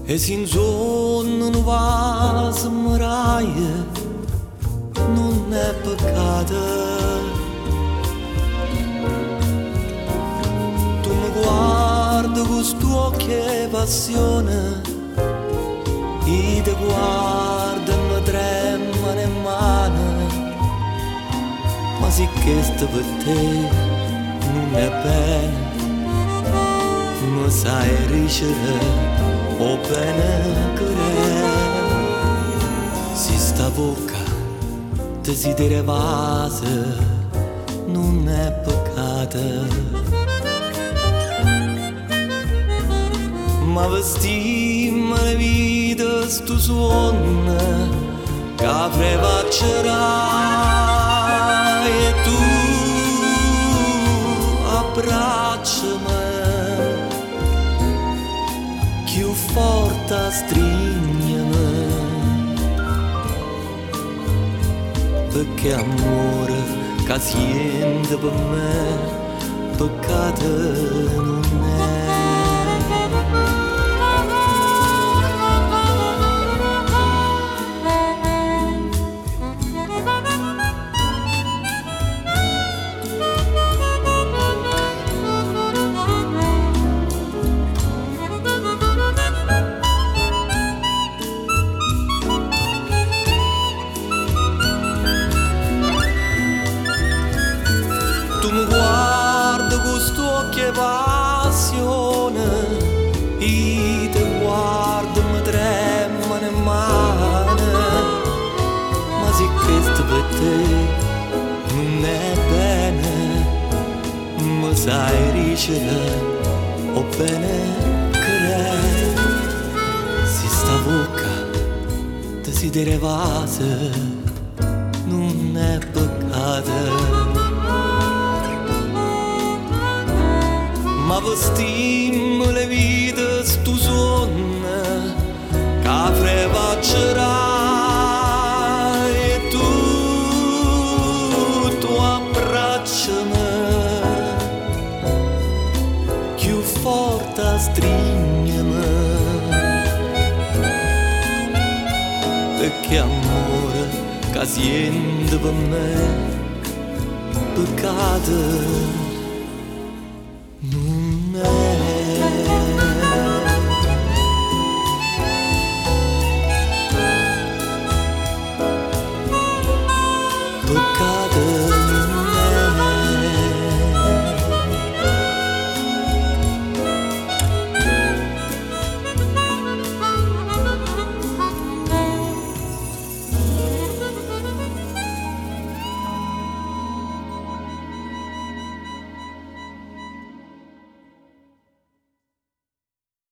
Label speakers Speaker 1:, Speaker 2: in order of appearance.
Speaker 1: E sin giorno non va a muraie, non è peccato. Tu mi guardi con questo occhio e passione, e ti guarda e mi tremano le mani, ma sì che sto per te non è bene, mi sai ricevere o bene che si sta bocca desidera vase non è peccato, ma vestimmo le vite sto suono che frevaccerai e tu abbracciami più forte strignami, perché amore che siente per me peccato non è. Tu mi guardi con questo occhio e passione, e ti guardo e mi tremano le mani, ma se questo per te non è bene, mi sai ricevere o bene che si sta bocca desidera vase non è peccato, ma vestimmo le vite stu sonno che frevaccerai e tu abbracciami più forte strignami, perché amore che siente per me peccato non è. Peccato